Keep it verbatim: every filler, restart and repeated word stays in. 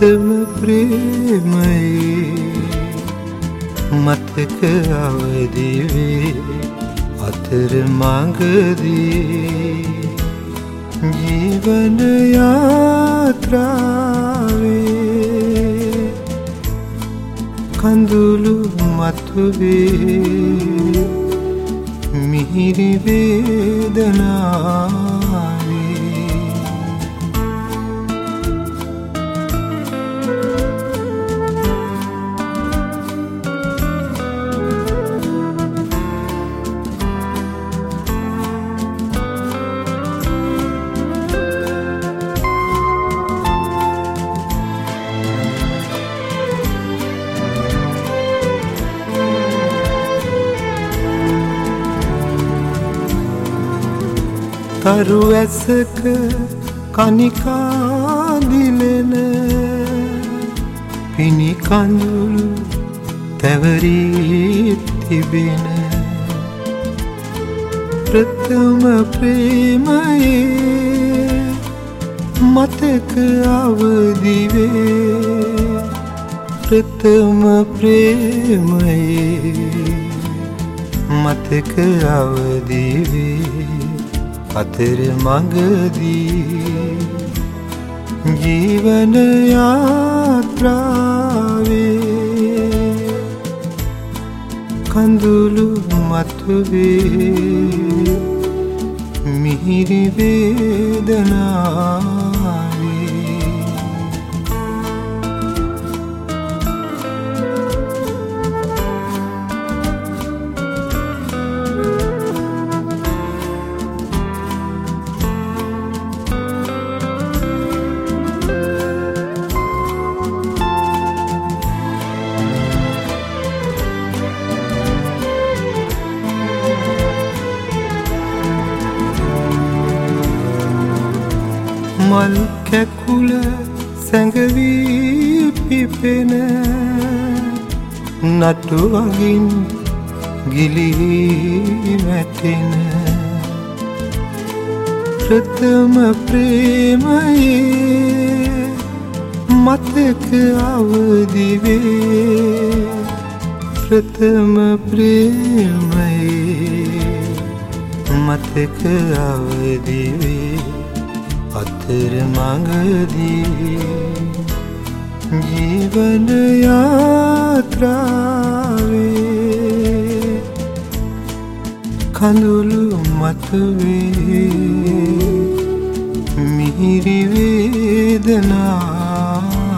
ප්‍රථම ප්‍රේමයේ මතක අවදිවේ අතර මඟදී ජීවන යාත්‍රාවේ කඳුළු මතුවේ මිහිරි වේදනාවේ තරු ඇසක කනිකා දිලෙන පිණි කඳුළු තැවරී තිබෙන ප්‍රථම ප්‍රේමයේ මතක අවදිවේ ප්‍රථම ප්‍රේමයේ මතක අවදිවේ අතර මඟදී ජීවන යාත්‍රාවේ කඳුළු මතුවේ මිහිරි වේදනාවේ මල් කැකුල සැඟවී පිපෙන නටුවගින් ගිලී වැටෙන ප්‍රථම ප්‍රේමයේ මතක අවදිවේ ප්‍රථම ප්‍රේමයේ මතක අවදිවේ අතර මඟදී ජීවන යාත්‍රාවේ කඳුළු මතුවේ මිහිරි වේදනා